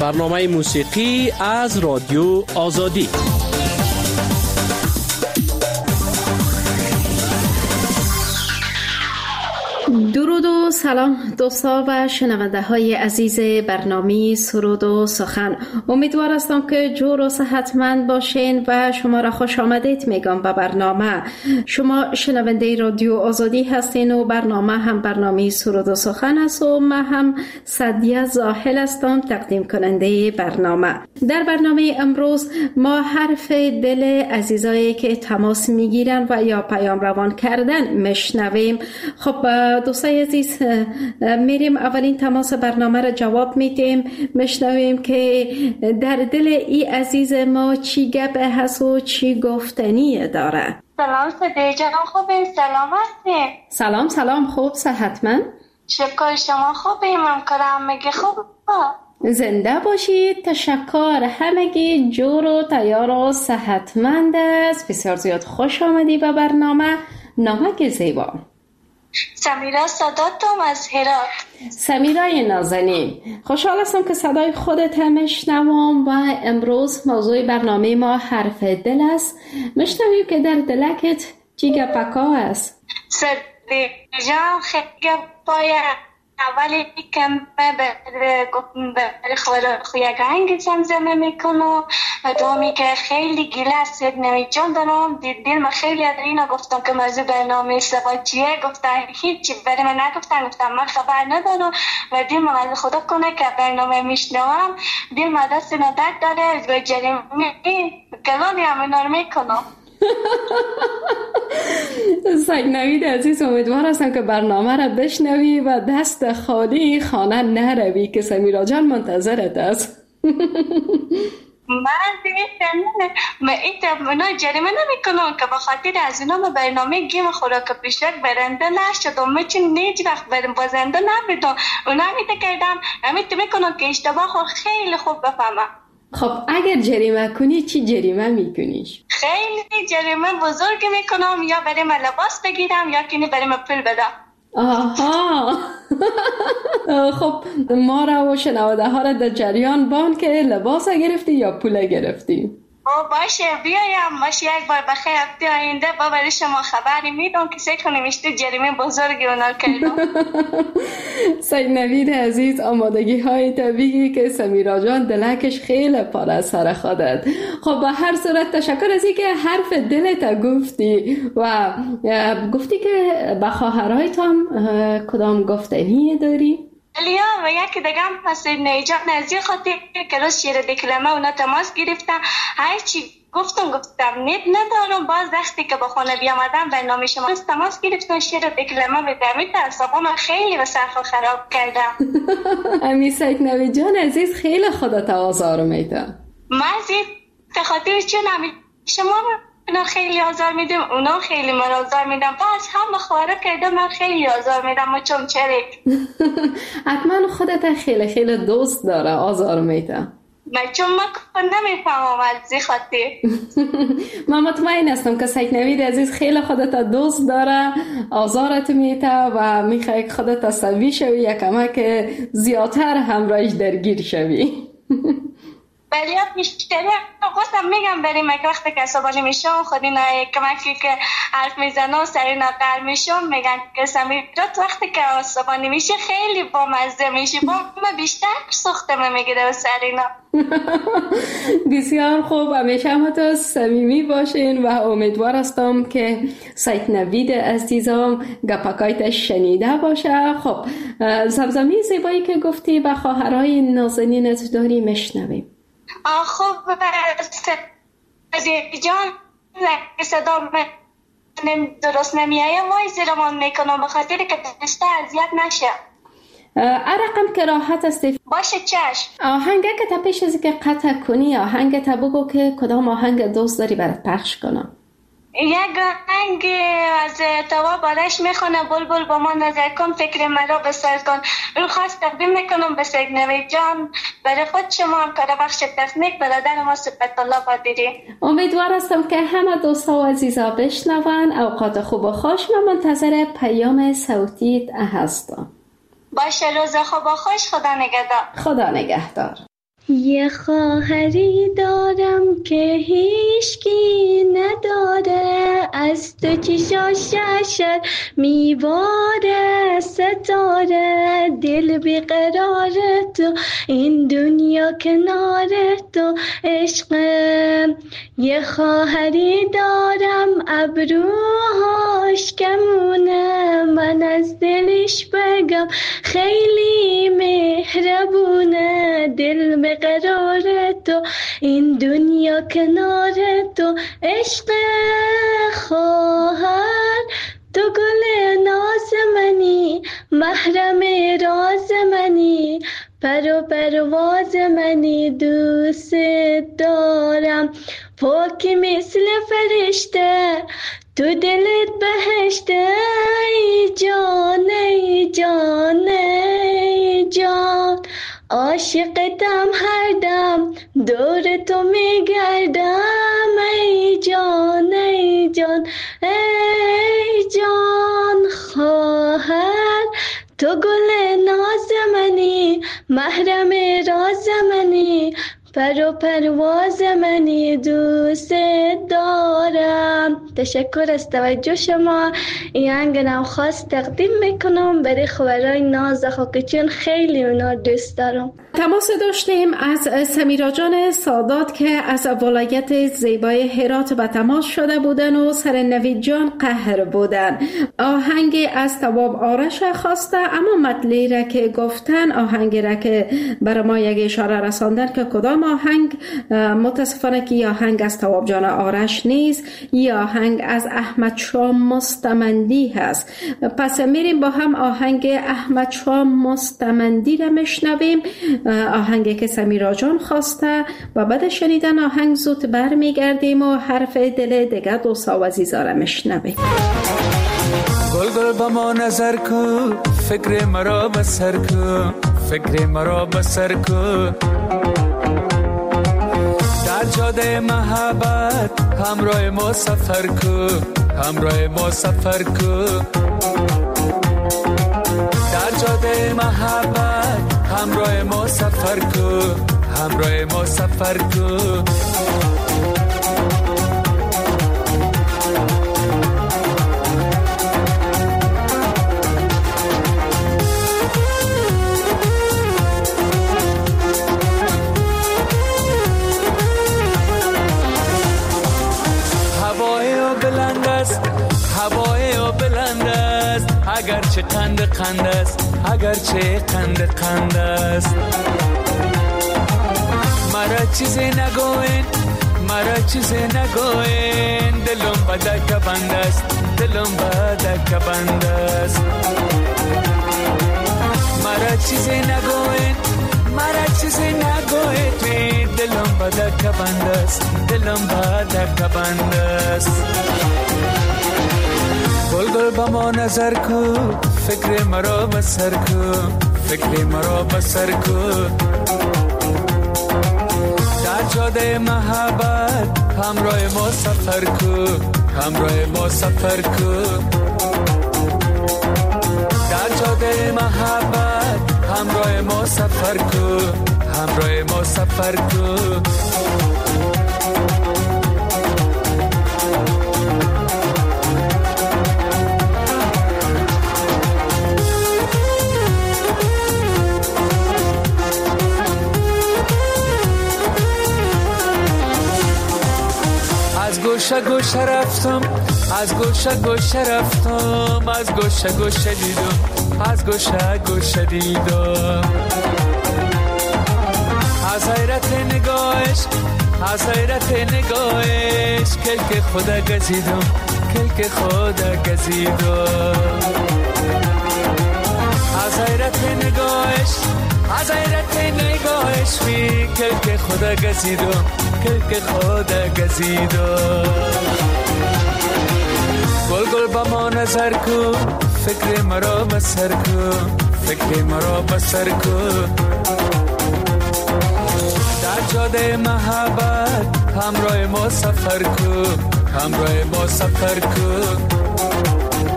برنامه موسیقی از رادیو آزادی. درود و سلام دوستا و شنونده های عزیز برنامه سرود و سخن. امیدوار هستم که جور و صحتمند باشین و شما را خوش آمدید میگم به برنامه. شما شنونده رادیو آزادی هستین و برنامه هم برنامه سرود و سخن است و من هم سعدیه زاهل هستم تقدیم کننده برنامه. در برنامه امروز ما حرف دل عزیزایی که تماس میگیرن و یا پیام روان کردن میشنویم. خب دوستای عزیز، میریم اولین تماس برنامه را جواب میدیم، میشنویم که در دل ای عزیز ما چی گپ هست و چی گفتنی داره. سلام سعدیه جان، خوبه؟ سلام هستی؟ سلام خوب صحتمند؟ شکر، شما خوبه؟ ممکنم میگه خوب؟ زنده باشید. تشکر. همگی جور و تیار و صحتمند است. بسیار زیاد خوش آمدی به برنامه. نامک زیبا. سمیرا صداتم از هرات. سمیرای نازنین، خوشحال هستم که صدای خودت هم میشنوم و امروز موضوع برنامه ما حرف دل است. میشنویم که در دلکت چی گپکا است؟ سعدیه جان خیلی گپای اولی که به خویگانگ زمزمه میکنم و دومی که خیلی گله است نمی جان دارم. دل من خیلی در اینا گفتم که موضوع برنامه سبا چیه، گفتن هیچی برای من نگفتن، گفتم من خبر ندارم و دل من از خدا کنه که برنامه میشنوم. دل من دست ندرد داره و جریمه کلانی همه نار میکنم. سگنوید عزیز، امیدوار هستم که برنامه را بشنوی و دست خالی خانه نروی که سمیرا جان منتظرت است. من دیگه جریمه نمی کنم که بخاطر از اینا ما برنامه گیم خوراک پیشک برنده نشدم. میچین نیج وقت بازنده نمیدم. اونا میده کردم امیت میکنم که اشتباه خود خیلی خوب بفهمم. خب اگر جریمه کنی چی جریمه میکنیش؟ خیلی جریمه بزرگ میکنم، یا برای من لباس بگیرم یا کنی برای من پول بدم. آها. خب ما را و شنونده ها را در جریان بان که لباس گرفتی یا پول گرفتی؟ باشه بیایم، باشه یک بار بخیر هفته آینده با برای شما خبری میدم که سه کنیم اشته جریمه بزرگی اونا کردم. سید نوید عزیز، آمادگی های طبیعی که سمیرا جان دلکش خیلی پر از سر خودت. خب به هر صورت تشکر از اینکه حرف دلت گفتی و گفتی که به خواهرایت هم کدام گفتنی داری؟ لیا و یکی دیگه هم پس نیجات نزدیک خاطر که روز شیر دکلمه اونا تماس گرفتم. هرچی گفتم نت ندارم. باز وقتی که با خانه بیامدم برنامه شما تماس گرفتم شیر دکلمه به دمی تعصبا من خیلی به صرف خراب کردم. امی سید نوید جان عزیز خیلی خودت آزار میدم. مزید به خاطر چون شما اونا خیلی آزار میدم، اونا خیلی من آزار میدم، باز هم بخواره کرده من خیلی آزار میدم و چون چرک. حتما خودت خیلی دوست داره آزار میدم. من چون من نمیفهمم از زی خاطر. من مطمئن هستم که سید نوید عزیز خیلی خودت دوست داره، آزارت میده و میخوای خودت سوی شوی یا کمک زیادتر همراهش درگیر شوی. ولی بیشتری گفتم میگم بریم که وقتی که عصبانی میشم خود اینا کمکی که حرف میزنم سری نقل میشم میگن که سمیرات وقتی که عصبانی میشه خیلی بامزه میشه، با من بیشتر سختم میگیره و سری اینا. بسیار خوب، همیشه هم تو صمیمی باشین و امیدوار هستم که سید نوید عزیزم گپکایت شنیده باشه. خب زمزمه زیبایی که گفتی به خواهرای نازنینت داری میشنویم. خب جان صدا درست نمیایه وای زیرمان میکنم بخاطر که دسته اذیت نشه. رقم که راحت است. باشه چشم. آهنگه که تا پیش از که قطع کنی آهنگ تا بگو که کدام آهنگ دوست داری برات پخش کنم. یک آهنگ از توا بارش میخونه بلبل با ما نظر کن فکر مرا بسر کن. رو خواست تقدیم میکنم به سید نوید جان، برای خود شما هم کار بخش تکنیک برادر ما سپت الله قادری. امیدوار هستم که همه دوستا و عزیزا بشنون. اوقات خوب و خوش. من منتظر پیام صوتیت هستم. باشه روز خوب و خوش. خدا نگهدار. خدا نگهدار. یه خواهری دارم که هیچکی نداره، از تو چشاشت میباره ستاره، دل بیقرار تو این دنیا کنار تو عشقم. یه خواهری دارم ابروهاش کمونه، من از دلش بگم خیلی مهربونه، دل بیقرار تو این دنیا کنار تو عشق. خواهر تو گل ناز منی، محرم راز منی، پر و پرواز منی، دوست دارم پاکی مثل فرشته، تو دلت بهشته. ای جان ای جان ای جان، عاشقتم هر دم دور تو میگردم. ای جان ای جان ای جان، خواهر تو گل ناز منی، محرم راز منی، پر و پرواز منی، دوست دارم. تشکر از توجه شما. این آهنگ خاص تقدیم میکنم برای خبرای ناز خاک، چون خیلی اونا دوست دارم. تماس داشتیم از سمیرا جان سادات که از ولایت زیبای هرات به تماس شده بودن و سر نوید جان قهر بودن. آهنگ از تواب آرش خواسته، اما مطلعی را که گفتن، آهنگی را که برای ما یک اشاره رساندن که کدام آهنگ، متاسفانه که یا آهنگ از تواب جان آرش نیست، یا آهنگ از احمد شاه مستمندی هست. پس میریم با هم آهنگ احمد شاه مستمندی را میشنویم، آهنگی که سمیرا جان خواسته، و بعد شنیدن آهنگ زود برمیگردیم و حرف دل دیگه دوستا و عزیزا را میشنویم. گل گل با ما نظر کو، فکر مرا بسر کو، فکر مرا بسر کو، در جاده محبت همراه ما سفر کو، همراه ما سفر کو، در جاده محبت همراه ما سفر کو، همراه ما سفر کو. هوای و بلند است، اگرچه قند قند است، اگرچه قند است. مرا چیزی نگوین، مرا چیزی نگوین، دلم بدک بند است، دلم بدک بند است. مرا چیزی نگوین، مرا چیزی نگوین، دلم بدک بند است، دلم بدک بند است. گل گل با ما نظر کو، فکر مرا بسر کو، فکر مرا بسر کو، در جاده محبت همراه ما سفر کو، همراه ما سفر کو، در جاده محبت همراه ما سفر کو، همراه ما سفر کو. از گوشه گوشه رفتم، از گوشه گوشه رفتم، از گوشه گوشه دیدم، از گوشه گوشه دیدم. از حیرت نگاهش، از حیرت نگاهش، کلک خدا گزیدم، کلک خدا گزیدم. از حیرت نگاهش، از حیرت نگاهش، بی کلک خدا گزیدم، کلک خدا گزیدم. گل گل با ما نظر کو، فکر مرا بسر کو، فکر مرا بسر کو، در جاده محبت همراه ما سفر کو، همراه ما سفر کو،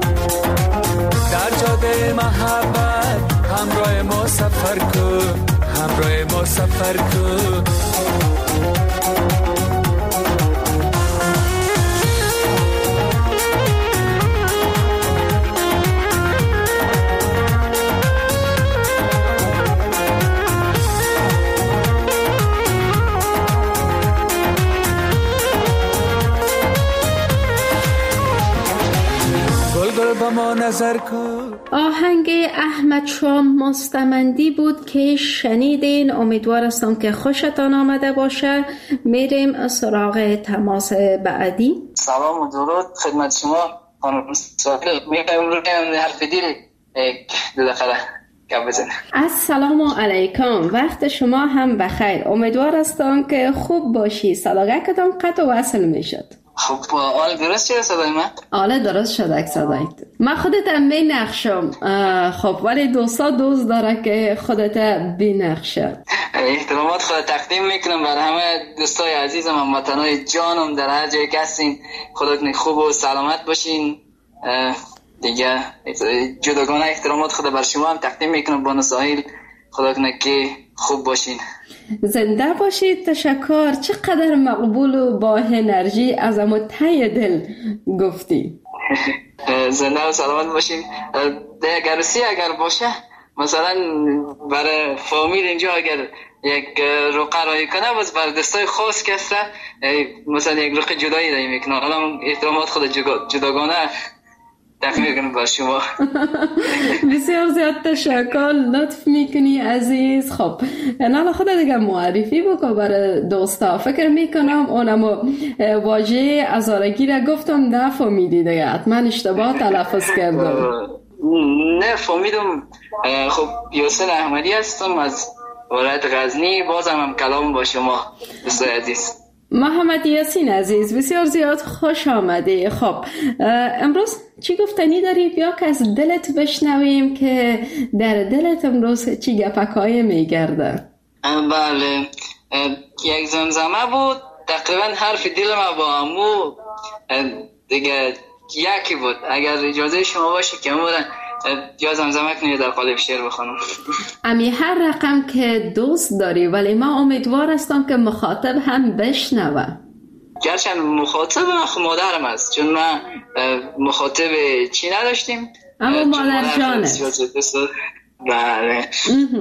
در جاده محبت همراه ما سفر کو، همراه ما سفر کن. با ما نظر کن. آهنگ احمد شام مستمندی بود که شنیدین. امیدوار هستم که خوشتان آمده باشه. میریم سراغ تماس بعدی. سلام و درود خدمت شما خانم ساحل. میخوایم روی حرف دیل دو دقیقه گپ بزنیم. السلام علیکم، وقت شما هم بخیر. امیدوار هستم که خوب باشی. صداقتم قطع و وصل میشد. خب آل درست شده صدای من؟ آله درست شده صدایت. من خودت بینقشم. خب ولی دوست داره که خودت بینقشه. احترامات خود تقدیم میکنم برای همه دوستای عزیزم، هموطنای جانم در هر جای که هستین. خودتون خوب و سلامت باشین. دیگه جداگانه احترامات خود بر شما هم تقدیم میکنم بانو ساحل. خودتون که خوب باشین. زنده باشید. تشکر. چقدر مقبول و با انرژی از امو ته دل گفتی. زنده و سلامت باشین. گرسی اگر باشه مثلا برای فامیل اینجا اگر یک رقعه رایی کنه باز بر دستای خاص کسره مثلا یک رقعه جدایی رایی میکنه. حالا احترامات خود جداگانه تقدیم کنم بر شما. بسیار زیاد تشکر، لطف میکنی عزیز. خب حالا خودت دیگه معرفی بکن برای دوستا. فکر میکنم اونم واژه ازارگی را گفتم نفهمیدی دیگه، حتما اشتباه تلفظ کردم. نه فهمیدم. خب یاسین احمدی هستم از ولایت غزنی. بازم هم کلام با شما دوستای عزیز. محمد یاسین عزیز بسیار زیاد خوش آمدی. خب امروز چی گفتنی داری؟ بیا که از دلت بشنویم که در دلت امروز چی گپکای میگرده. بله، یک زمزمه بود تقریبا حرف دل ما با امو دیگه یکی بود. اگر اجازه شما باشه که امورا یا زمزمه کنی در قالب شعر بخونم. امی هر رقم که دوست داری، ولی ما امیدوار هستم که مخاطب هم بشنوه. گرچه مخاطب من مادرم است، چون ما مخاطب چی نداشتیم. اما مادر جانه. بله.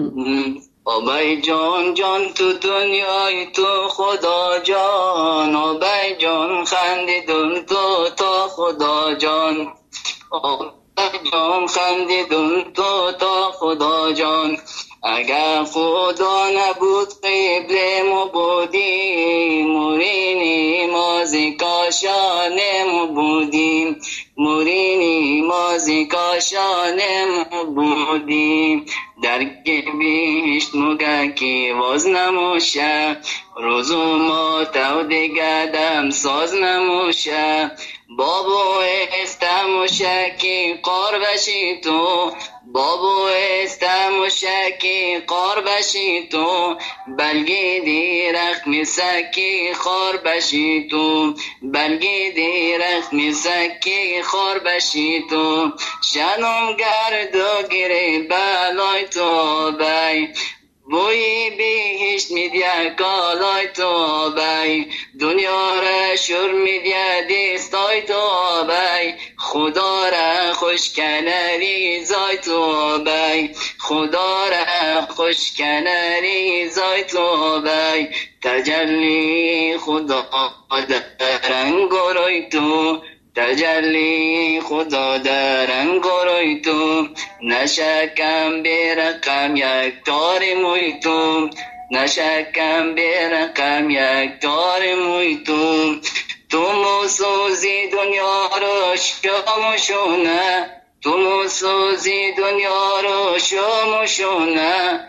آبای جان جان تو دنیای تو خدا جان، آبای جان خندیدون تو تا خدا جان، آبای جان خندیدون تو تا خدا جان. اگر خدا نبود قبل ما بودیم، مورینی مازی کاشان ما بودیم، مورینی مازی کاشان ما بودیم. در گبیشت مگه کی واز نموشه، روزو ما تو دیگه دم ساز نموشه. بابو استموشه کی قار بشی تو، بابو استموشه کی قار بشی تو. بلگی دیرخ میسکی خار بشی تو، بلگی دیرخ میسکی خار بشی تو. شنم گردو گیری بلای تو بای، بوی بیهشت میدیا کالای تو بای. دنیا را شور میدیا دستای تو بای، خدا را خوش کنری زای تو بای، خدا را خوش کنری زای تو بای. تجلی خدا در انگاروی تو، تجلی خدا در انگاروی تو. نشکم برقم یک تار موی تو، نشکم برقم یک تار موی تو. تو موسوزی دنیا رو شاموشونه، تو موسوزی دنیا رو شاموشونه.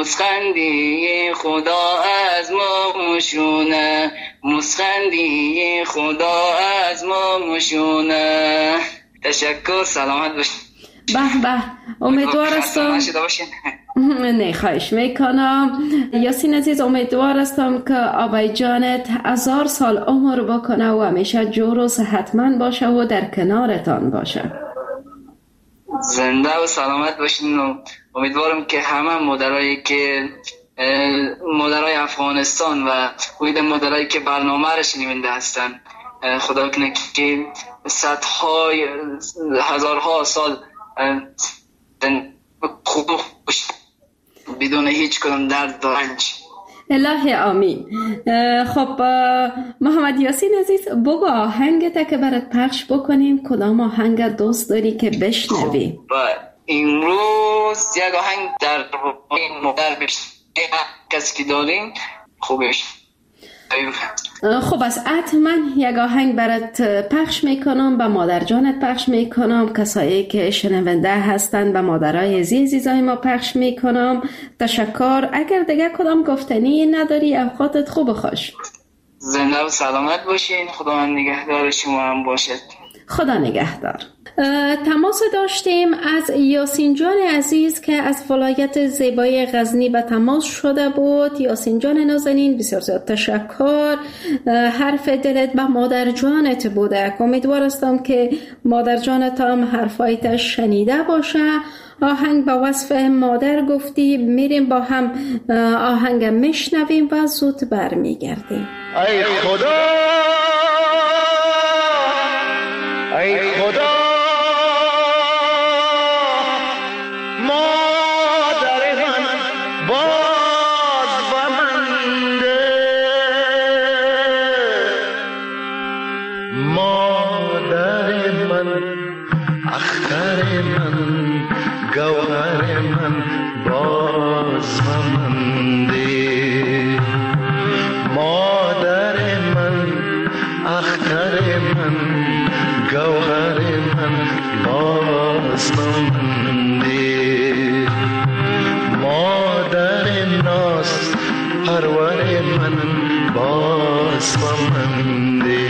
مسخندی خدا از ما مشونه، مسخندی خدا از ما مشونه. تشکر، سلامت باشید. به به، امیدوار هستم. نه خواهش میکنم یاسین عزیز. امیدوار هستم که آبای جانت 1000 سال عمر بکنه و همیشه جور و صحتمند باشه و در کنارتان باشه. زنده و سلامت باشین و امیدوارم که همه مادرایی که مادرای افغانستان و اوید مادرایی که برنامه را شنونده هستن، خدا کنه که صدهای هزارها سال خوش بدون هیچ کدام درد و رنج. الهی آمین. خب محمد یاسین عزیز، بگو آهنگت که برات پخش بکنیم کدام آهنگ دوست داری که بشنوی؟ امروز یک آهنگ در مادر کسی که داریم خوبش. خب از حتما یک آهنگ برات پخش میکنم، با مادر جانت پخش میکنم، کسایی که شنونده هستن و مادرای عزیزای ما پخش میکنم. تشکر. اگر دیگه کدام گفتنی نداری، اوقاتت خوب و خوش. زنده و سلامت باشین. خدا نگهدار شما هم باشد. خدا نگهدار. تماس داشتیم از یاسین جان عزیز که از ولایت زیبای غزنی به تماس شده بود. یاسین جان نازنین، بسیار زیاد تشکر. حرف دلت به مادر جانت بوده. امیدوار هستم که مادر جانت هم حرفایت شنیده باشه. آهنگ با وصف مادر گفتی، میریم با هم آهنگ میشنویم و زود برمیگردیم. ای خدا، ای خدا، مادر من باز با من ده، مادر من اختر من گوهر من باز با من ده، مادر من اختر من گوهر من باز با من ده، مادر ناز پرور من باز با من ده.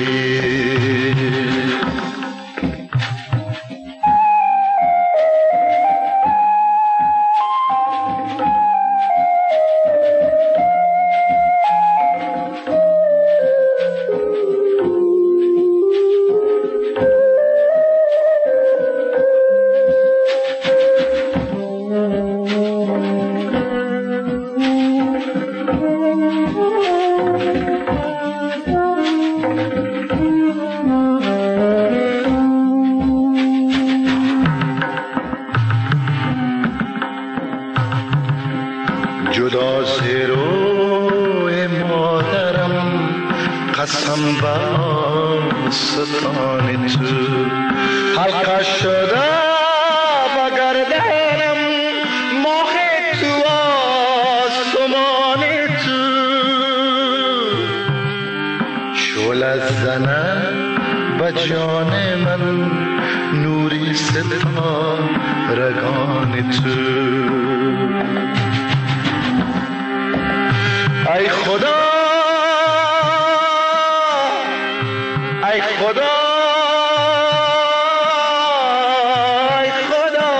جدا ز روی مادرم قسم به آستان تو، حلقه شده به گردنم ماه تو آسمان تو، شعله زنه به جان من نوری ستارگان تو. ای خدا، ای خدا، ای خدا،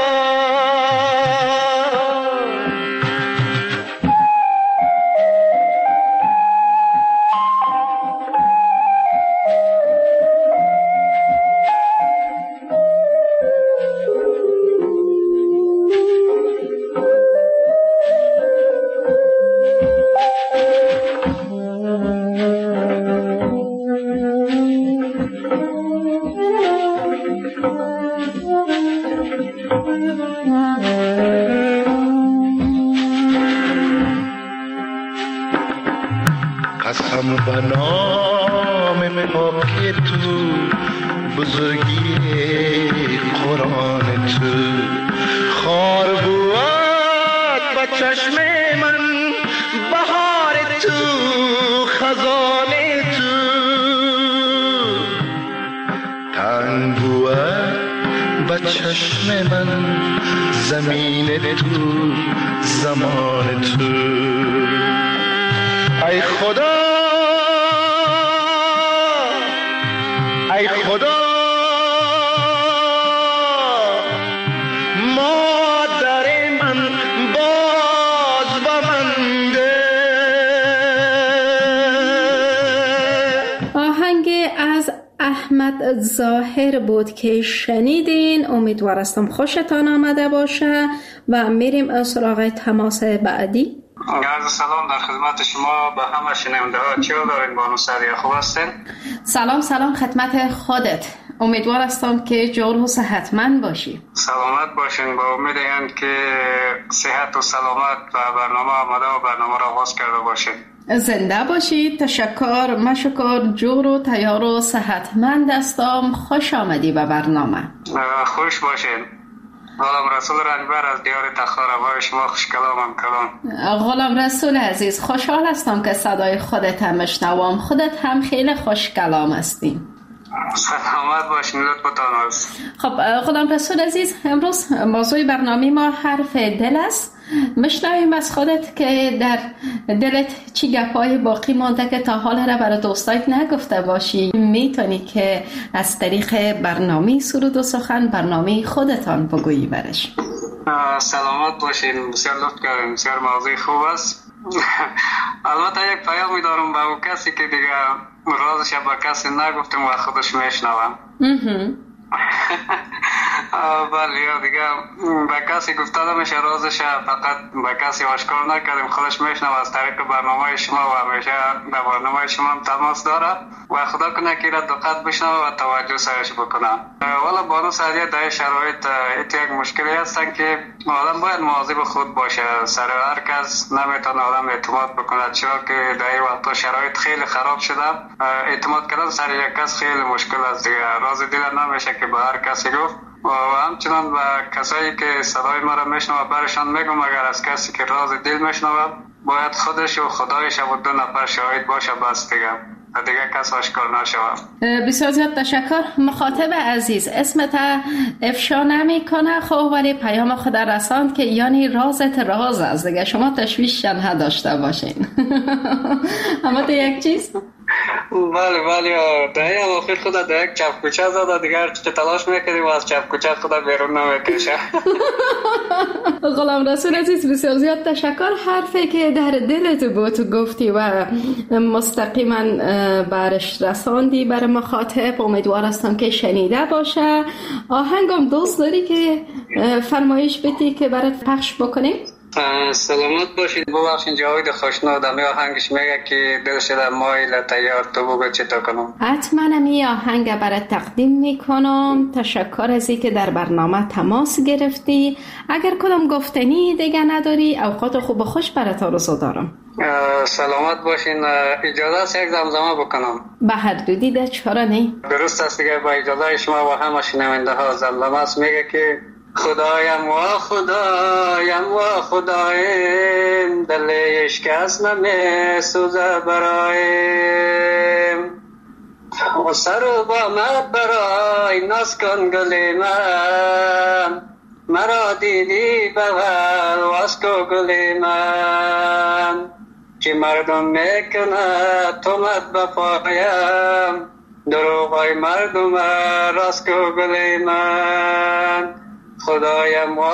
قسم به نام پاک تو، بزرگی قرآن تو، خار بود به چشم من بهار تو، خزان تو، تنگ بود به چشم من زمین تو، زمان تو. ای خدا، ای خدا، مادر من باز با من ده. آهنگ از احمد ظاهر بود که شنیدین. امیدوارستم خوشتان آمده باشه و میریم سراغ تماس بعدی. عرض سلام در خدمت شما به همه شنونده ها. چه دارین بانو سعدیه، خوب هستین؟ سلام خدمت خودت. امیدوار هستم که جور و صحتمند باشی. سلامت باشین. با امید که صحت و سلامت و برنامه آماده و برنامه را آغاز کرده باشین. زنده باشی. تشکر. مشکر. جور و تیار و صحتمند هستم. خوش آمدی به برنامه. خوش باشین. غلام رسول رنجبر از دیار تخار. با شما خوش کلامم کلام. غلام رسول عزیز، خوشحال هستم که صدای خودت هم میشنوم. خودت هم خیلی خوش کلام هستی. سلامت باشین. لطفتان است. خب غلام رسول عزیز، امروز موضوع برنامه ما حرف دل است. میشنویم از خودت که در دلت چی گپای باقی مانده که تا حال را برای دوستایت نگفته باشی. میتونی که از طریق برنامه سرود و سخن برنامه خودتان بگویی برش. سلامت باشین. بسیار لطف کردین. بسیار موضوع خوب است. البته یک پیامی دارم به اون کسی که دیگه رازش به کسی نگفتم و خودش میشنوم. بله دیگه به کسی گفته نمیشه رازش، فقط به کسی آشکار نکردیم، خودش میشنوه از طریق برنامه شما و همیشه به برنامه شما هم تماس داره و خدا کنه که را دقت بشنوه و توجه سرش بکنه. والا بانو سعدیه در شرایط یک مشکلی هستن که آدم باید مواظب خود باشه. سر هر کس نمیتونه آدم اعتماد بکنه، چرا که در این وقتا شرایط خیلی خراب شده. اعتماد کردن سر یک کس خیلی مشکل است دیگه. راز دل نمیشه که به هر کسی گفت و همچنان به کسایی که صدای ما را میشنوه برشان میگم اگر از کسی که راز دل میشنوه باید خودش و خدایش و 2 نفر شاهد باشه بس دیگه کس آشکار نشوه. بسیار زیاد تشکر. مخاطب عزیز، اسمت افشا نمی کنه خب، ولی پیام خود رساند که یعنی رازت راز است دیگه، شما تشویش نداشته باشین. اما تو یک چیز بله در این اواخر خدا در یک چپکوچه زده دیگر چه تلاش میکردیم و از چپکوچه خدا بیرون نمیکشه. غلام رسول عزیز، بسیار زیاد تشکر. حرفی که در دلت بود گفتی و مستقیما برش رساندی برای مخاطب. امیدوار هستم که شنیده باشه. آهنگم دوست داری که فرمایش بدی که برات پخش بکنیم؟ سلامت باشید. ببخشید جاوید خوشنود می آهنگش میگه که دل شده مایل تیار تو بگو چه تا کنم. حتما می آهنگ برات تقدیم میکنم. تشکر از اینکه در برنامه تماس گرفتی. اگر کدام گفتنی دیگه نداری اوقات خوب و خوش برات آرزو دارم. سلامت باشین. اجازه است یک زمزمه بکنم؟ به حدودی ده، چرا نه؟ درست است دیگه. با اجازه شما و همه شنونده ها زمزمه است. میگه که خدایم و خدایم دل اشکست نمی سوزه برایم و سر و بامت برای ناز کن گلی من مرا دیدی بغل واسکو گلی من چی مردم میکنه تومت بپایم دروغای مردم راستکو گلی من خدایم و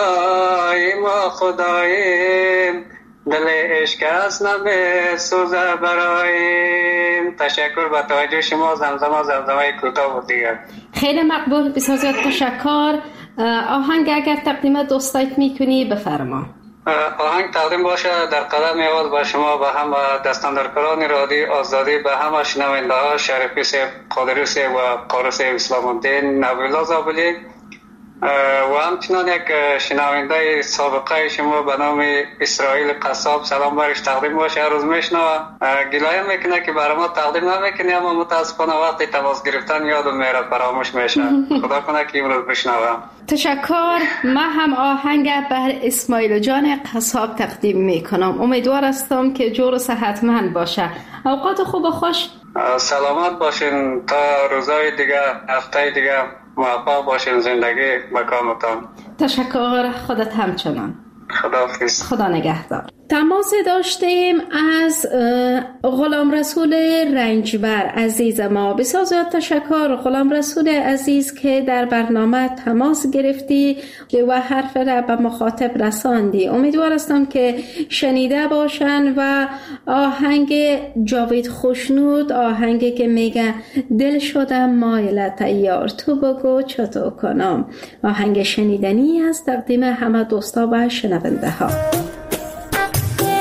خدایم دل عشق از نمی سوزه برایم. تشکر به توجه شما. زمزمه کوتاه بود دیگر. خیلی مقبول. بسیار زیاد تشکر. آهنگ اگر تقدیم دوستایت میکنی بفرما. آهنگ تقدیم باشه در قدم اول به شما، به همه دستاندرکاران رادیو آزادی، به همه شنونده ها، شریفی صاحب، قادری صاحب و قاری صاحب، اسلام الدین، نبی‌الله زابلی و همچنان یک شنونده سابقه شما به نام اسرائیل قصاب، سلام برش تقدیم باشه. هر روز میشنوه گلایه میکنه که برای ما تقدیم نمیکنی، اما متاسفانه وقتی تماس گرفتن یادم میره، فراموش میشه. خدا کنه که امروز بشنوه. تشکر. من هم آهنگ بر اسماعیل جان قصاب تقدیم میکنم. امیدوار هستم که جور و صحتمند باشه. اوقات خوب و خوش. سلامت باشین تا روزای دیگه، هفته دیگه موفق باشین. زندگی مکامتان. تشکر. خودت همچنان. خداحافظ. خدا نگهدار. تماس داشتیم از غلام رسول رنجبر عزیز ما. بسیار زیاد تشکر غلام رسول عزیز که در برنامه تماس گرفتی و حرف را به مخاطب رساندی. امیدوار هستم که شنیده باشن و آهنگ جاوید خوشنود، آهنگی که میگه دل شدم مایل تیار تو بگو چطور کنم، آهنگ شنیدنی از تقدیم همه دوستا و شنونده ها.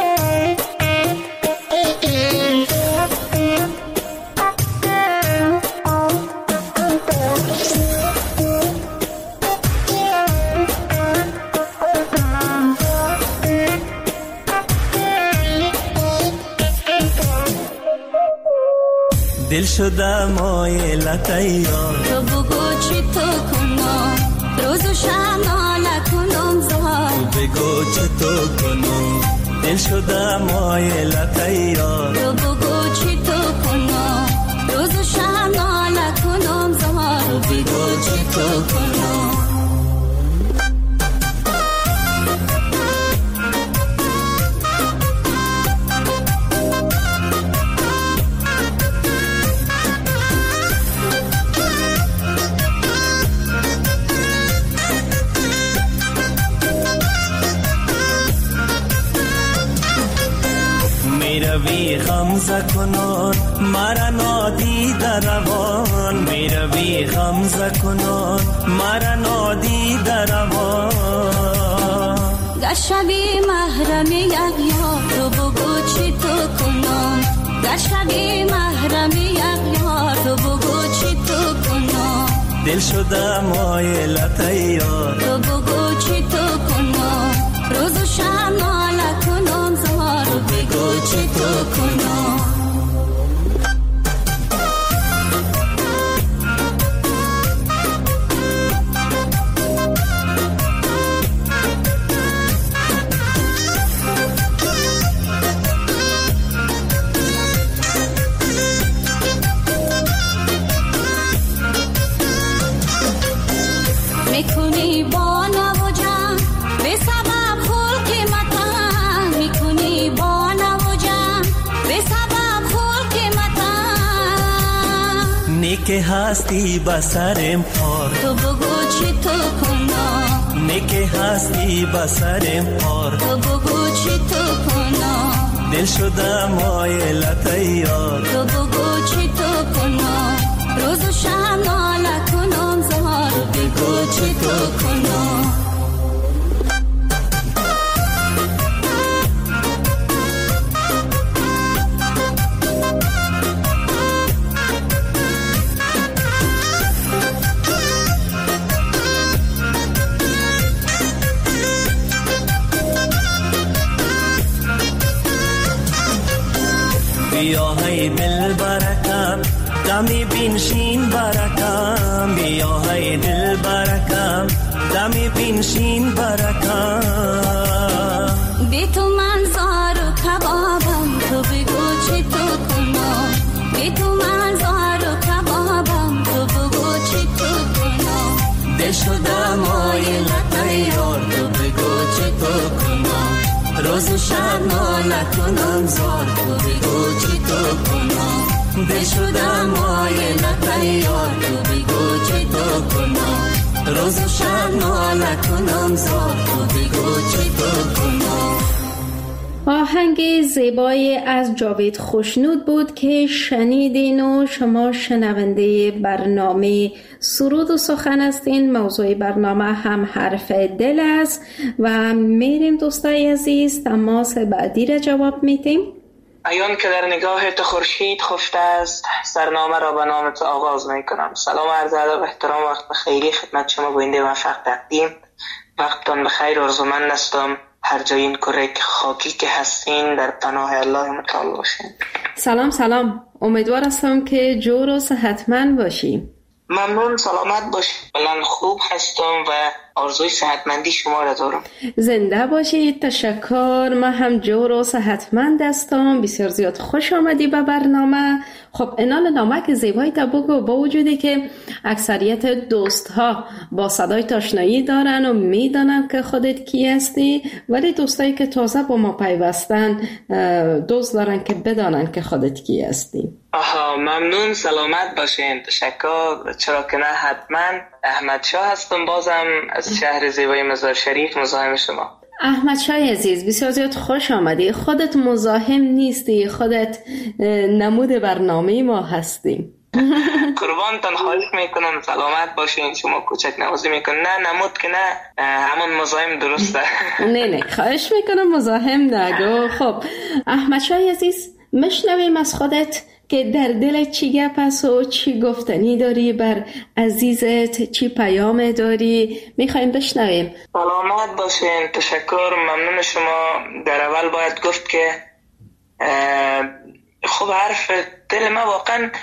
شده مایلت یار تو بگو چی تو کنم روز و شب ناله کنم زار تو بگو چی تو کنم دل شده مایلت یار تو بگو چی تو کنم روز و شب ناله کنم زار تو بگو چی تو کنم میروی غمزه کنان مرا نادیده روان میروی غمزه کنان مرا نادیده روان گشوی محرم یک یار تو بگو چی تو کنم گشوی محرم یک یار تو بگو چی تو کنم دل شده مایلت یار تو بگو چی تو کنم روز و شب ناله کنم زار تو بگو چی تو کنم میکنی با نوجم به سبب خلق متن میکنی با نوجم به سبب خلق متن نیک هستی بسرم پار تو بگو چی تو کنم نیک هستی بسرم پار تو بگو چی تو کنم دل شده مایلت یار تو بگو چی تو کنم روز و شب ناله کنم زار تو بگو چی تو کنم بیا های دل برکم دمی بینشین برکم بیا های دل برکم دمی بینشین برکم بی تو من زار و کبابم تو بگو چی تو کنم بی تو من زار و کبابم تو بگو چی تو کنم دل شده مایلت یار تو بگو چی تو کنم روز و شب ناله کنم زار تو بگو چی تو کنم دل شده مایلت یار تو بگو چی تو کنم روز و شب ناله کنم زار تو بگو چی تو کنم. آهنگ زیبای از جاوید خوشنود بود که شنیدین و شما شنونده برنامه سرود و سخن هستین. موضوع برنامه هم حرف دل است و میریم دوستای عزیز تماس بعدی را جواب میدیم. ایان که در نگاه تو خورشید خفته است سرنامه را به نام تو آغاز میکنم. سلام عرض ادب احترام وقت بخیری خدمت شما گوینده موفق تقدیم. وقتتان بخیر آرزومند هستم هر جای این کره خاکی که هستین در پناه الله متعال باشین. سلام امیدوار هستم که جور و صحتمند باشی. ممنون سلامت باشی. من خوب هستم و آرزوی صحتمندی شما را دارم. زنده باشید. تشکر. من هم جور و صحتمند هستم. بسیار زیاد خوش آمدی به برنامه. خب انال نامک زیبایی تا بگو. با وجودی که اکثریت دوست ها با صدای آشنایی دارن و میدانن که خودت کی هستی، ولی دوستایی که تازه با ما پیوستن دوست دارن که بدانن که خودت کی هستی. آها ممنون سلامت باشین. تشکر. چرا که نه حتما. احمد شاه هستم بازم از شهر زیبای مزار شریف مزاحم شما. احمد شاه عزیز بسیار زیاد خوش آمدی. خودت مزاحم نیستی، خودت نمود برنامه ما هستی. قربانتان خواهش میکنم سلامت باشین. شما کوچک نوازی میکنن. نه نمود که نه همون مزاحم درسته. نه خواهش میکنم مزاحم نگو. خب احمد شاه عزیز مشنویم از خودت که در دل چی گپ است و چی گفتنی داری بر عزیزت، چی پیام داری، میخوایم بشنویم. سلامت باشین. تشکر. ممنون شما. در اول باید گفت که خب حرف دل ما واقعا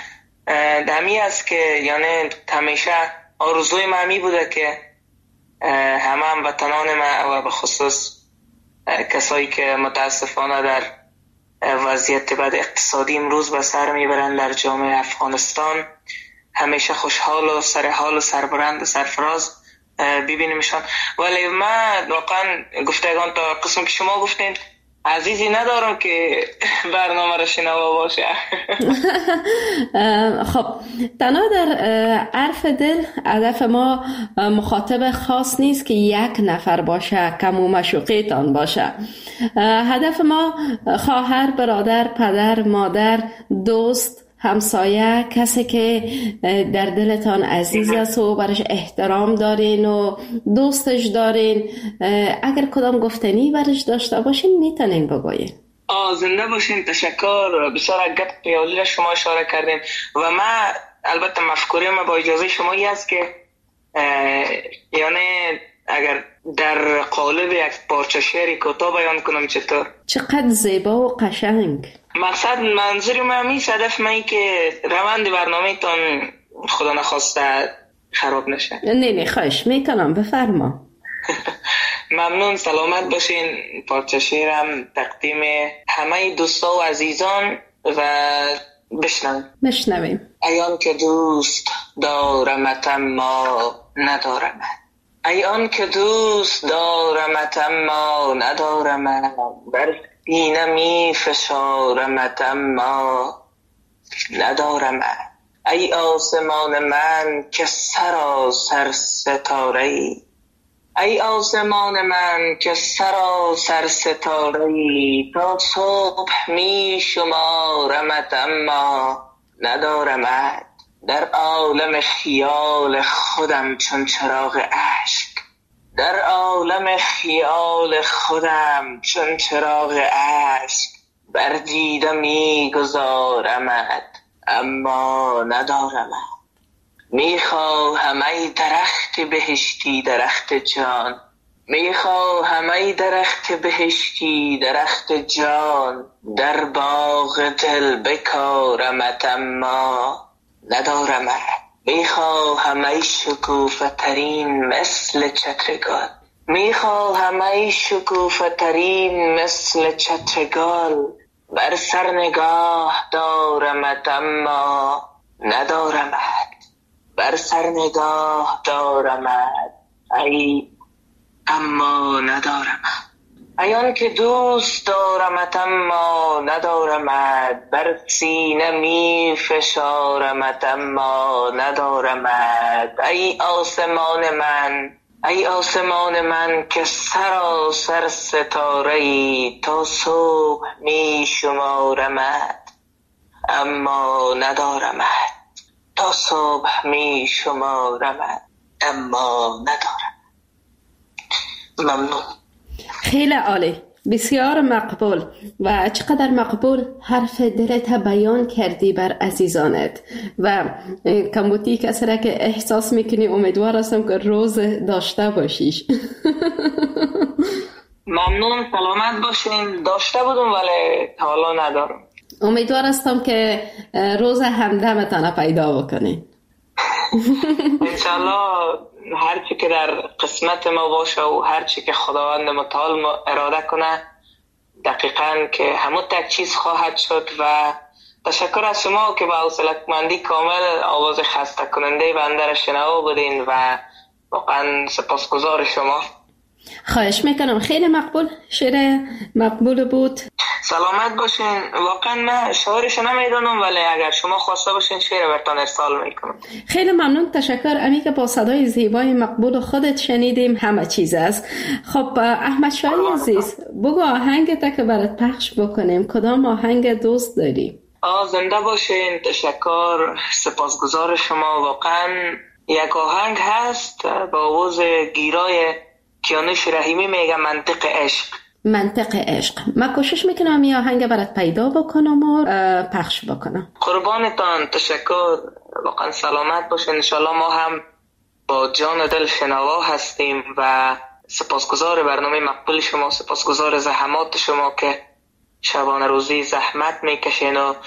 دمی است که یعنی همیشه آرزوی من همی بوده که همه هموطنان ما و به خصوص کسایی که متاسفانه در وضعیت بد اقتصادی امروز به سر میبرند در جامعه افغانستان همیشه خوشحال و سرحال و سربلند و سرفراز ببینیمشان. ولی من واقعا گفتگان تا قسم که شما گفتین عزیزی ندارم که برنامه را شنوا باشه. خب تنها در عرف دل هدف ما مخاطب خاص نیست که یک نفر باشه، کم و مشوقیتان باشه. هدف ما خواهر، برادر، پدر، مادر، دوست، همسایه، کسی که در دلتان عزیز است و برش احترام دارین و دوستش دارین، اگر کدام گفتنی برش داشته باشین میتونین بگوین. زنده باشین. تشکر. بسیار گپ ریاضی را شما اشاره کردین و ما البته مفکوره ما با اجازه شما ای است که یعنی اگر در قالب یک پارچه شعری کوتاه بیان کنم چطور؟ چقدر زیبا و قشنگ. مقصد منظور من همیشه هدف من که روند برنامه تان خدا نخواسته خراب نشه. نه خواهش میکنم، بفرما. ممنون. سلامت باشین. پارچه شعرم تقدیم همه دوستا و عزیزان و بشنویم. ای آن که دوست دارمت اما ندارمت، ای آن که دوست دارمت اما ندارمت، بر سینه می فشارمت اما ندارمت، ای آسمان من که سراسر ستاره ای، ای آسمان من که سراسر ستاره ای، تا صبح می شمارمت اما ندارمت، در عالم خیال خودم چون چراغ اشک، در عالم خیال خودم چون چراغ اشک، بر دیده می گذارمت اما ندارمت، میخواهم ای درخت بهشتی درخت جان، میخواهم ای درخت بهشتی درخت جان، در باغ دل بکارمت اما ندارمت، میخواهم ای شکوفه ترین مثل چتر گل، میخواهم ای شکوفه ترین مثل چتر گل، بر سر نگاه دارمت اما ندارمت، بر سر نگاه دارمت ای اما ندارمت، ای آن که دوست دارمت اما ندارمت، بر سینه می فشارمت اما ندارمت، ای آسمان من، ای آسمان من که سراسر ستاره ای، تا صبح می شمارمت اما ندارمت، تا صبح می شمارمت اما ندارم. ممنون. خیلی عالی، بسیار مقبول و چقدر مقبول حرف دلت بیان کردی بر عزیزانت و کمبوتی کسی را که احساس میکنی امیدوار هستم که روز داشته باشیش. ممنون. سلامت باشین. داشته بودم ولی حالا ندارم. امیدوار هستم که روز همدمتان پیدا بکنین. انشالله هرچی که در قسمت ما باشه و هرچی که خداوند متعال اراده کنه دقیقاً که همون تک چیز خواهد شد. و تشکر از شما که با حوصله‌مندی کامل آواز خسته کننده بنده را شنوا بودین و واقعا سپاسگزار شما. خواهش میکنم. خیلی مقبول، شعر مقبول بود. سلامت باشین. واقعا من شعرش نمیدونم ولی اگر شما خواسته باشین شعر براتون ارسال میکنم. خیلی ممنون، تشکر. امی که با صدای زیبای مقبول خودت شنیدیم همه چیز است. خب احمد شاهی عزیز، بگو آهنگت که برات پخش بکنیم کدام آهنگ دوست داری؟ زنده باشین. تشکر، سپاسگزار شما. واقعا یک آهنگ هست با آواز گیرای کیانوش رحیمی میگه منطق عشق. منطق عشق. من کوشش میکنم این آهنگ برات پیدا بکنم و پخش بکنم. قربانتان. تشکر. واقعا سلامت باشین. انشالله ما هم با جان دل شنوا هستیم و سپاسگزار برنامه مقبول شما، سپاسگزار زحمات شما که شبانه روزی زحمت میکشین و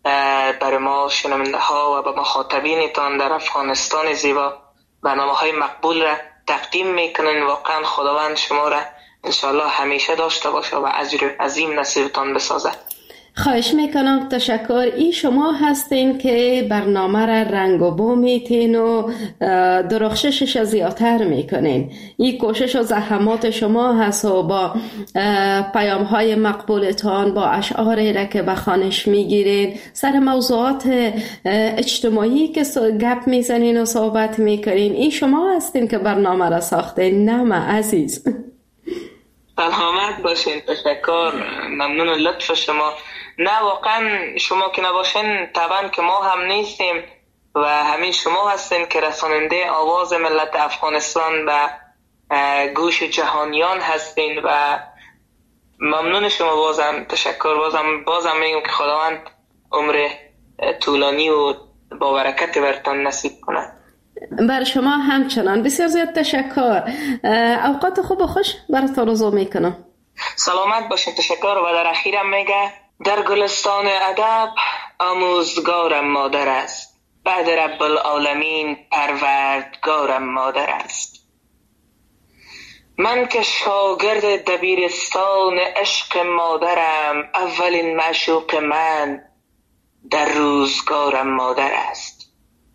برای ما شنونده ها و به مخاطبینتان در افغانستان زیبا برنامه های مقبول را تقدیم میکنین. واقعا خداوند شما را انشاءالله همیشه داشته باشه و اجر عظیم نصیبتان بسازه. خواهش میکنم. تشکر. این شما هستین که برنامه را رنگ و بو میتین و درخششش زیادتر میکنین. این کوشش و زحمات شما هست و با پیام های مقبولتان، با اشعاری را که به خوانش میگیرین، سر موضوعات اجتماعی که گپ میزنین و صحبت میکنین، این شما هستین که برنامه را ساختین. نه عزیز. سلامت باشین. تشکر. ممنون لطف شما. نه واقعا شما که نباشین طبعا که ما هم نیستیم و همین شما هستین که رساننده آواز ملت افغانستان به گوش جهانیان هستین و ممنون شما. بازم تشکر. بازم میگم که خداوند عمر طولانی و با برکت برتان نصیب کنه. بر شما همچنان. بسیار زیاد تشکر. اوقات خوب و خوش براتون آرزو میکنم. سلامت باشین. تشکر. و در اخیرم میگه در گلستان ادب آموزگارم مادر است، بعد رب العالمین پروردگارم مادر است. من که شاگرد دبیرستان عشق مادرم، اولین معشوق من در روزگارم مادر است.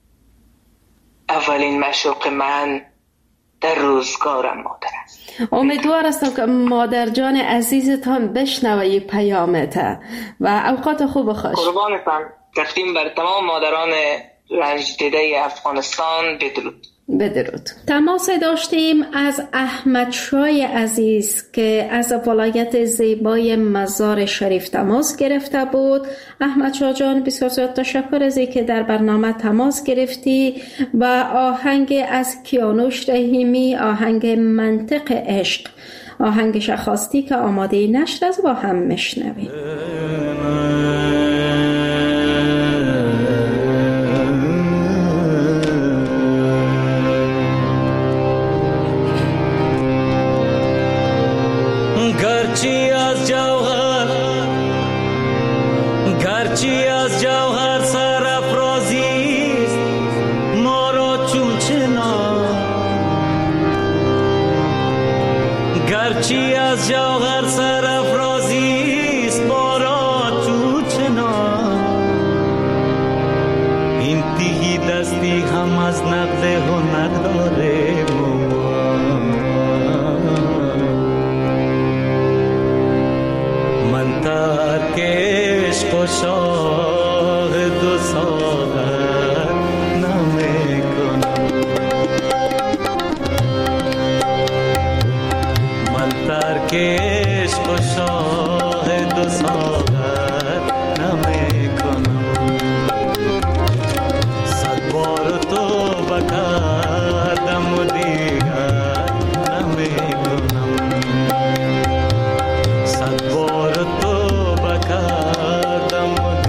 اولین معشوق من در روزگارم مادر است. امیدوار هستم که مادر جان عزیزتان بشنوه پیامت و اوقات خوب و خوش. قربانتان. تقدیم بر تمام مادران رنج دیده افغانستان. بدرود. بدرود. تماس داشتیم از احمد شای عزیز که از ولایت زیبای مزار شریف تماس گرفته بود. احمد شاه جان بسیار زیاد تشکر از اینکه در برنامه تماس گرفتی و آهنگ از کیانوش رحیمی، آهنگ منطق عشق، آهنگش خواستی که آماده نشر از با هم مشنویم. گرچی از جوهر سرافرازیست ما را چون چنان، گرچی از جوهر سرافرازیست ما را چون چنان، این تیغی دستی هم از نقد هنر داره. من ترک عشق و شاه دو ساغر نمیکنم، من ترک عشق و شاه دو ساغر نمیکنم. صد بار توبه کردم و دیگر نمیکنم، صد بار توبه کردم و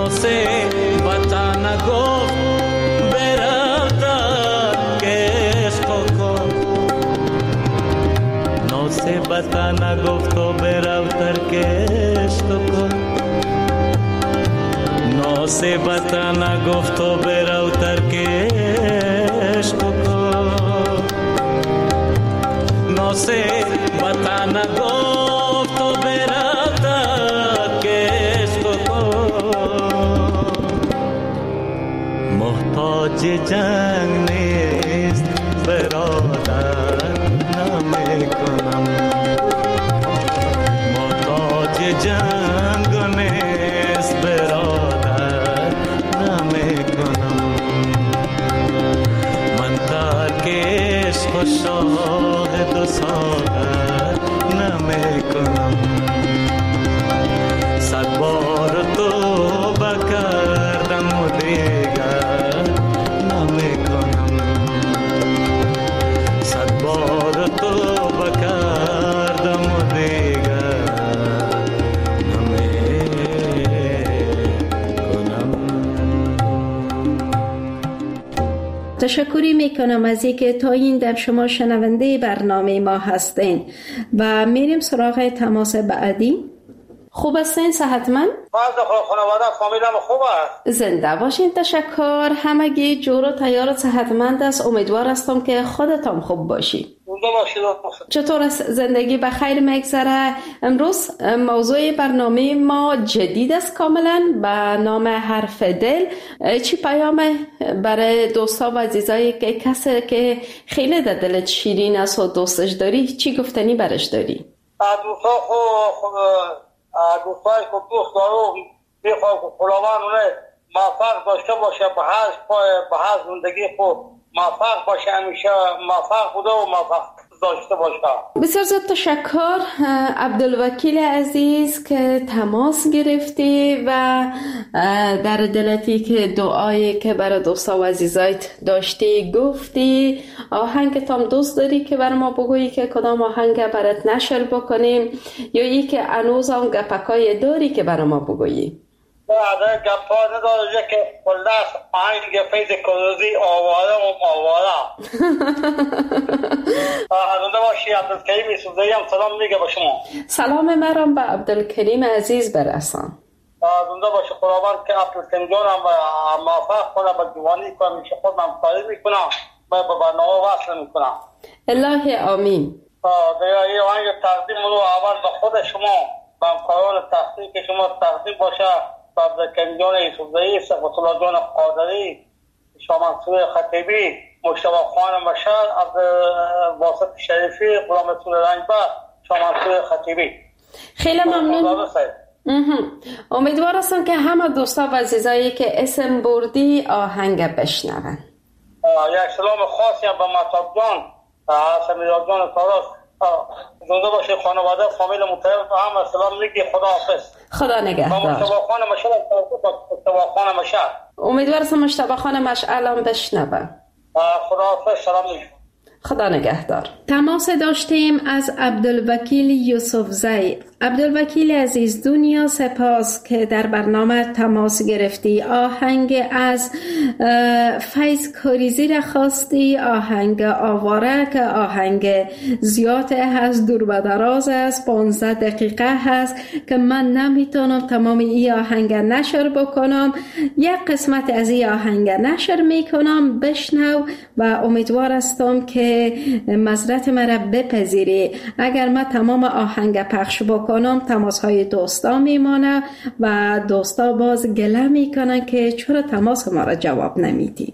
ناسه وطن گفت برفتن که عشق کن ناسه وطن گفت و برفتن که عشق کن ناسه وطن گفت و برفتن که عشق کن ناسه وطن گفت و برفتن که عشق کن محتاج جنگ نیست برادر نمی کنم محتاج جنگ نیست برادر نمی کنم من ترک عشق و شاه دو ساغر نمی کنم صد بار توبه کردم و دیگر نمی کنم صد بار توبه کردم و دیگر نمی کنم. تشکری میکنم از اینکه تا این دم شما شنونده برنامه ما هستین و میریم سراغ تماس بعدی. خوب هستین؟ صحتمند؟ خانواده فامیلم خوب است. زنده باشین. تشکر. همگی جور و تیار و صحتمند است. امیدوار هستم که خودتان خوب باشی. چطور است زندگی؟ بخیر میگذره؟ امروز موضوع برنامه ما جدید است کاملا به نام حرف دل. چی پیام برای دوستا و عزیزایی که کسی که خیلی در دلت شیرین است و دوستش داری چی گفتنی برش داری؟ دوستای که دوست دارم میخوام که خداوند اونه موفق داشته باشه به هر زندگی خود موفق باشه همیشه موفق بوده و موفق داشته باشه. بسیار زیاد تشکر عبدالوکیل عزیز که تماس گرفتی و در دلتی که دعایی که برای دوستا و عزیزایت داشتی گفتی. آهنگتان دوست داری که برای ما بگویی که کدام آهنگ برات نشر بکنیم یا ای که هنوز هم گپکای داری که برای ما بگویی؟ نه گپا نداره که خلاص آهنگ فیض کروزی آواره و آواره. زنده باشی. عبدالکریم یوسفزئی هم سلام میگه به شما. سلام مرام به عبدالکریم عزیز برسان. زنده باشی. خداوند که عبدالکریم جانم موفق کنه به جوانی کنم میشه خود من کاری میکنم و به برنامه وصل میکنم. الهی آمین. دیگه این آهنگ تقدیم رو اول به خود شما به همکاران تحقیق که شما تقدیم باشه به عبدالکریم جان یوسفزئی، صفت الله جان قادری، شاه منصور خطیبی، مجتبی خان مشهد، عبدالواسط شریفی، غلام رسول رنجبر، شاه منصور خطیبی. خیلی ممنون. امیدوار هستم که همه دوستا و عزیزایی که اسم بردی آهنگ بشنون. یک سلام خاصی هم به مطاب جان، سمیراد جان تاراس. زنده باشی. خانواده فامیل متحد هم سلام میگی. خدا حافظ. خدا نگهدار. مجتبی خان مشهد. امیدوار هستم مجتبی خان مشعل هم بشنوه. خدا حافظ. سلام میگی. خدا نگهدار. تماس داشتیم از عبدالوکیل یوسفزئی. عبدالوکیل عزیز دنیا سپاس که در برنامه تماس گرفتی. آهنگ از فیض کریزی را خواستی. آهنگ آواره که آهنگ زیاد هست، دور و دراز است، 15 دقیقه هست که من نمیتونم تمام این آهنگ نشر بکنم. یک قسمت از این آهنگ نشر میکنم، بشنو و امیدوار هستم که معذرت مرا بپذیری. اگر من تمام آهنگ پخش بکنم تماس های دوستا میمانه و دوستا باز گله میکنن که چرا تماس ما را جواب نمیدی.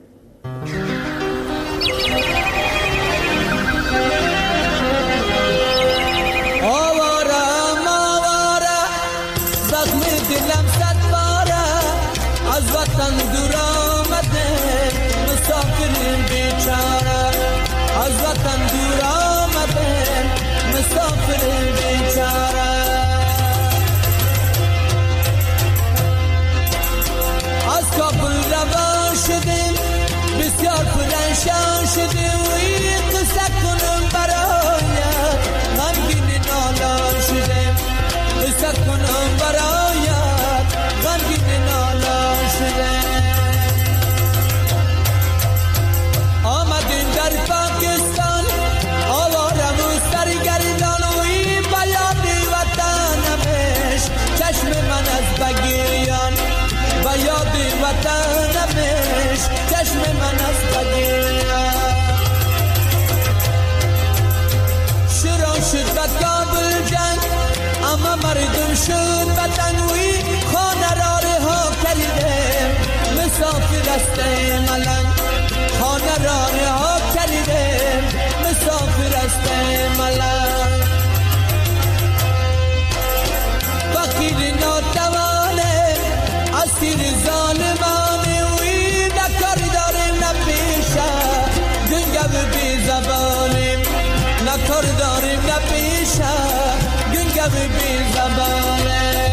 بسیار پرنشان شده و این قصه کنم برایت غمگین نالان شده قصه کنم برایت غمگین نالان گم بی زبانه.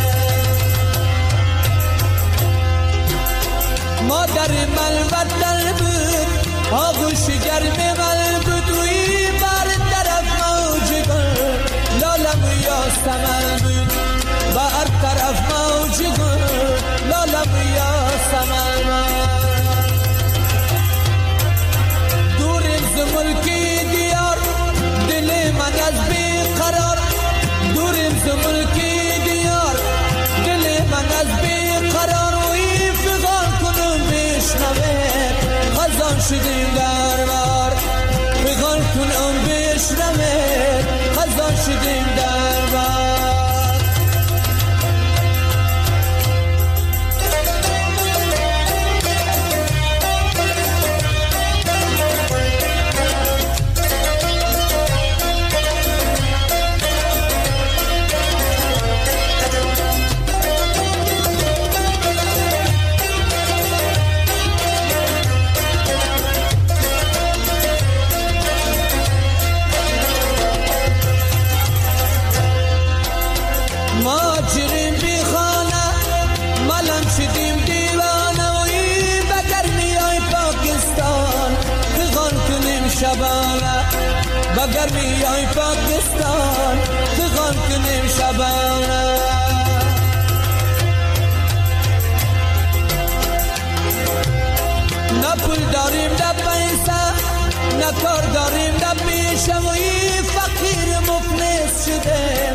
مادر من وطن بود، آغوش گرم من بود، روی بر طرف موج گل لالم یاسمن بود، بر طرف موج گل لالم یاسمن. دوریم ز ملکی دیار، دل من از بیقرار، دوریم ز ملکی دیار، دل من از بیقرار. وی فغان کنم بشنوه خزان شدیم در بار، فغان کنم بشنوه خزان شدیم در بار. ماجریم بی خانه ملم شدیم دیوانه، وی بگرمی های پاکستان فغان کنیم شبانه، بگرمی های پاکستان فغان کنیم شبانه. نه پول داریم نه پیسه، نه کار داریم نه پیشه، وی فقیر مفلس شده.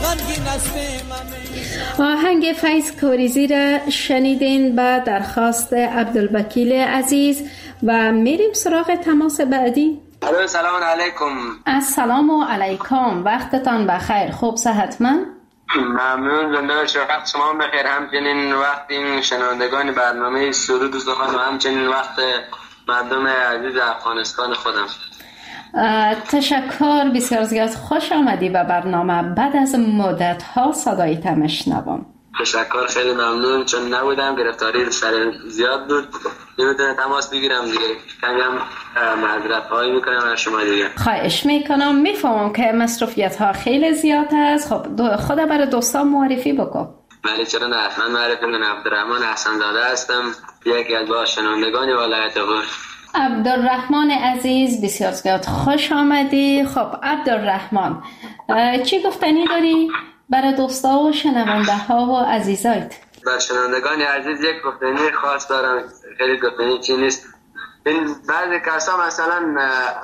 آهنگ فیض کوریزی را شنیدین با درخواست عبدالوکیل عزیز و میریم سراغ تماس بعدی. سلام علیکم. السلام علیکم، وقتتان بخیر، خوب صحتمند؟ ممنون، زنده باشید، وقت شما بخیر. همچنین وقت این شنوندگان برنامه سرود و سخن و همچنین وقت مردم عزیز افغانستان خودم. تشکر، بسیار زیاد خوش آمدی به برنامه. بعد از مدت ها صدایت میشنوم. تشکر، خیلی ممنون. چون نبودم، گرفتاری سر زیاد بود، نمیتونم تماس بگیرم دیگه، کمیم معذرت خواهی میکنم از شما دیگه. خواهش میکنم، میفهمم که مصروفیت ها خیلی زیاد است. خب خود برای دوستان معرفی بکن. ولی چرا نه، من معرفی من عبدالرحمن حسن زاده هستم، یکی از با شنوندگان ولایت غور. عبدالرحمن عزیز، بسیار زیاد خوش آمدی. خب عبدالرحمن، چی گفتنی داری برای دوستا و شنونده ها و عزیزایت؟ برای شنوندگان عزیز یک گفتنی خاص دارم، خیلی گفتنی چی نیست. این بعضی کسا مثلا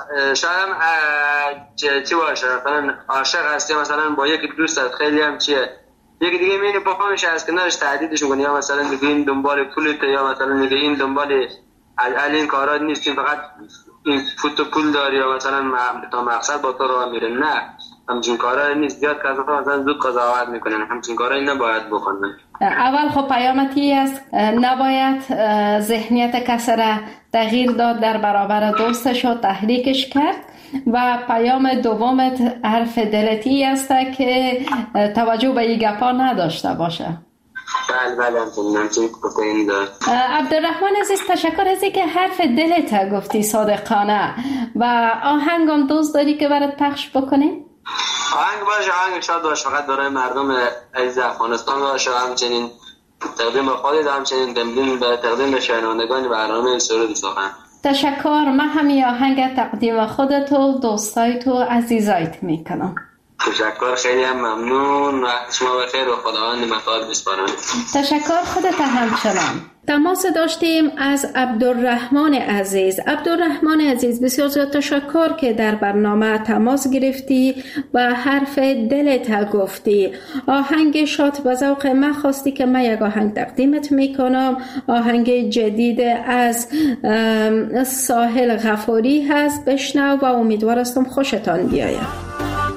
شاید چی باشه، مثلا عاشق هستی، مثلا با یک دوستت خیلی هم چیه، یکی دیگه میینه با خودش از کنارش تهدیدش میکنه، یا مثلا میگه این دنبال پولت، یا مثلا میگه این دنبال این کارا نیستیم، فقط این فوت و پول داری، یا مثلا تا مقصد با تو راه میره. نه، همچین کارا نیست. زیاد کسا مثلا زود قضاوت میکنن، همچین کارا نباید بکنن. اول خب پیامتی است، نباید ذهنیت کسی را تغییر داد در برابر دوستش و تحریکش کرد. و پیام دومت حرف دلتی است که توجه به این گپا نداشته باشه. بله همچنین گفتنی دارم. عبدالرحمن عزیز، تشکر از اینکه حرف دلت گفتی صادقانه. و آهنگم دوست داری که برات پخش بکنیم؟ آهنگ باشه، آهنگ شاد باشه، فقط برای مردم عزیز افغانستان باشه، همچنین تقدیم به خودت، همچنین تقدیم به شنوندگان برنامه سرود سخن. تشکر، من همین آهنگ تقدیم خودت و دوستایت و عزیزایت میکنم. تشکر، خیلی هم ممنون، وقت شما بخیر و خداوند متعال بسپارم. تشکر، خودت همچنان. تماس داشتیم از عبدالرحمن عزیز. عبدالرحمن عزیز، بسیار زیاد تشکر که در برنامه تماس گرفتی و حرف دلت گفتی. آهنگ شاد و ذوق من خواستی که من یک آهنگ تقدیمت میکنم. آهنگ جدید از ساحل غفاری هست، بشنو و امیدوار هستم خوشتان بیاید.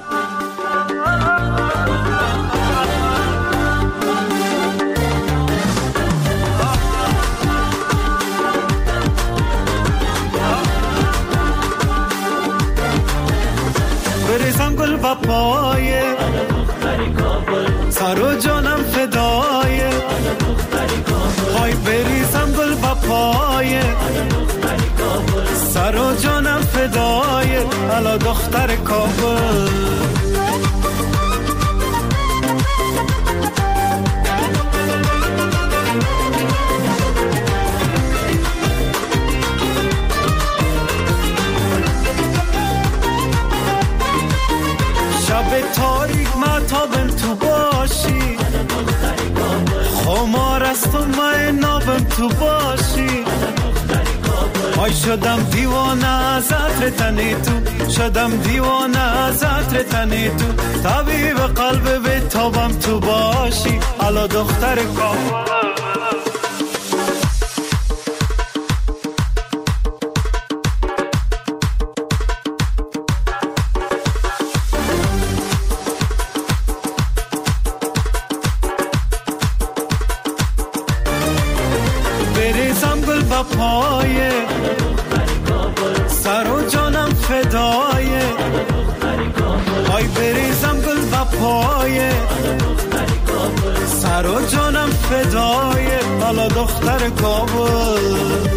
بریزم گل و پایه سر و جانم فدایه، های بریزم گل و پایه سر و جانم فدایه، الا دختر کابل از تو من نابم تو باشی. آی شدم دیوانه از عطر تنی تو، شدم دیوانه از عطر تنی تو، طبیب قلب به تابم تو باشی. الا دختر کابل بریزم گل با پایه، سر و جانم فدایه. آی بریزم گل با پایه، سر و جانم فدایه. بالا دختر کابل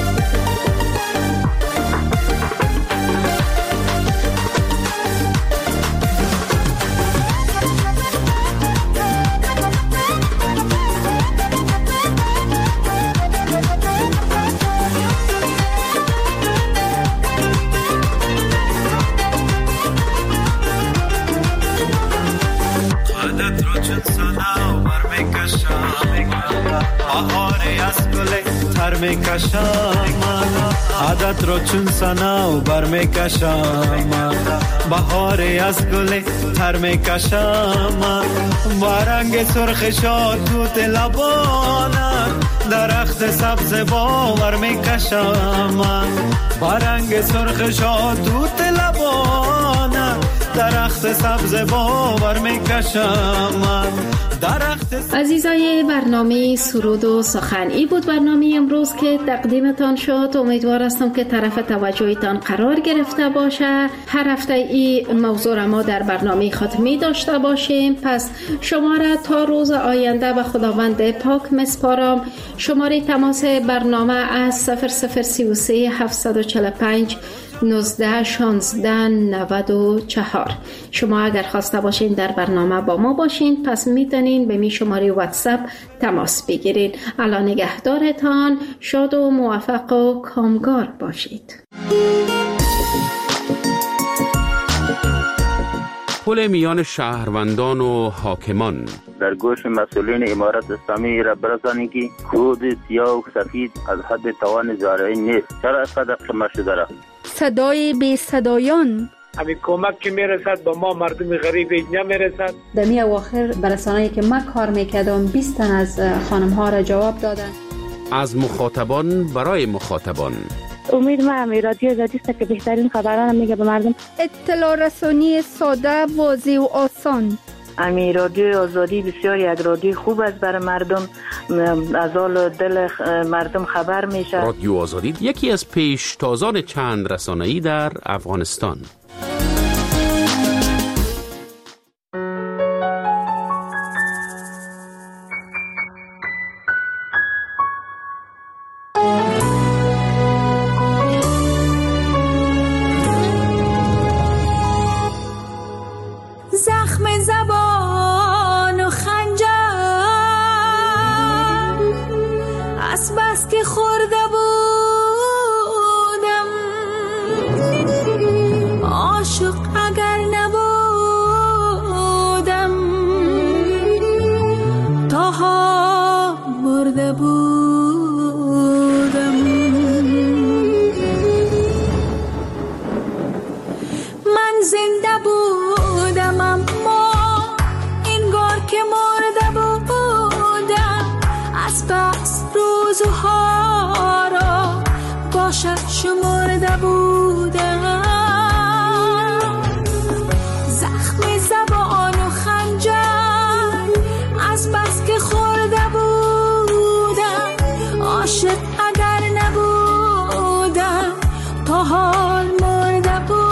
عادت رو چون سنا و بر میکشم، بهاری از گل تر میکشم. با رنگ سرخ شادوت لبانت درخت سبز باور میکشم. با رنگ سرخ شادوت لبانت درخت سبز باور میکشم. عزیزای برنامه سرود و سخن، ای بود برنامه امروز که تقدیمتان شد. امیدوار هستم که طرف توجهتان قرار گرفته باشه. هر هفته این موضوع را ما در برنامه خاتمی داشته باشیم. پس شما را تا روز آینده به خداوند پاک مسپارم. شماره تماس برنامه از 0033 745 19 16 94. شما اگر خواسته باشین در برنامه با ما باشین، پس میتونین به می شماره واتساپ تماس بگیرین. الان نگهدارتان، شاد و موفق و کامگار باشید. پل میان شهروندان و حاکمان. در گوش مسئولین امارت اسلامی را برسانید که کود سیاه و سفید از حد توان زارعین نیست. چرا اینقدر قمه شده را؟ صدای بی صدایان. همین کمک که میرسد به ما مردم غریب اینجا میرسد. دمی اواخر برسانه‌ای که من کار میکردم 20 تن از خانم ها را جواب دادن. از مخاطبان برای مخاطبان. امید ما همی رادیو آزادی است که بهترین خبران میگه به مردم. اطلاع رسانی ساده، واضح و آسان. امی رادیو آزادی بسیار یک رادیو خوب است برای مردم، از حال دل مردم خبر میشه. رادیو آزادی یکی از پیشتازان چند رسانه‌ای در افغانستان. زخم زبان و خنجر از بس که خورده بودم، عاشق اگر نبودم تاها برده بودم. من زنده بودم اما انگار که مرده بودم، از بس روزها را باشه شمرده بودم. زخم زبان و خنجر از بس که خورده بودم، عاشق اگر نبودم تا حال مرده بودم.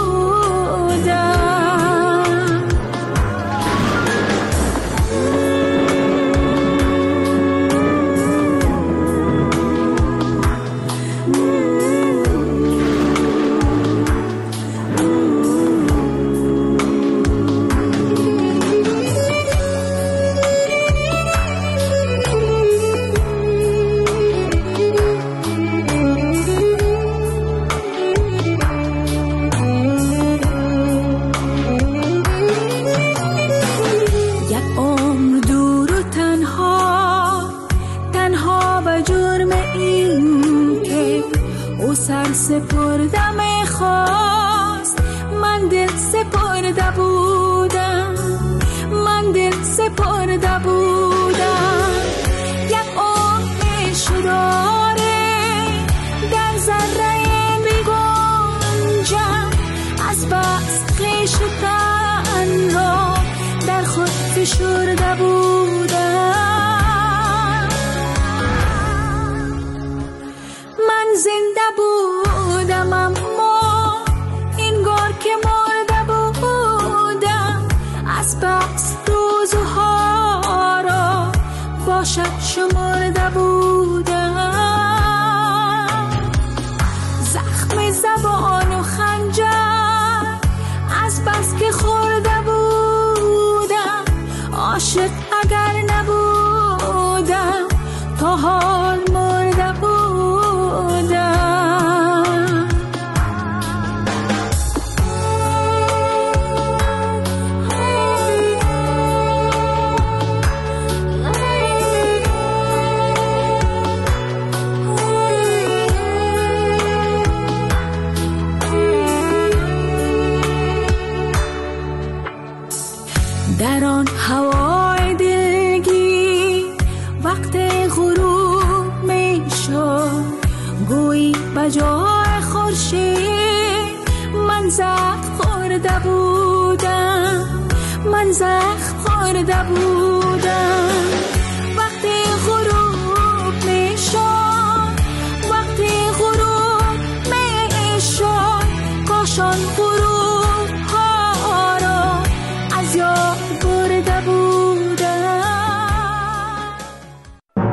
سپرده میخواست، من دل سپرده بودم، من دل سپرده بودم. یک عمر شداره در ذره بگنجم، از بس خویش تن را در خود فشرده بودم. من زنده بودم اما انگار که مرده بودم، از بس روزها را باشد شمرده بودم. زخم زبان و خنجر از بس که خورده بودم، عاشق اگر نبودم تا حال مرده بودم. در آن هوای دلگیر وقت غروب می شد، گویی بجای خورشید من زخم خورده بودم، من زخم خورده بودم.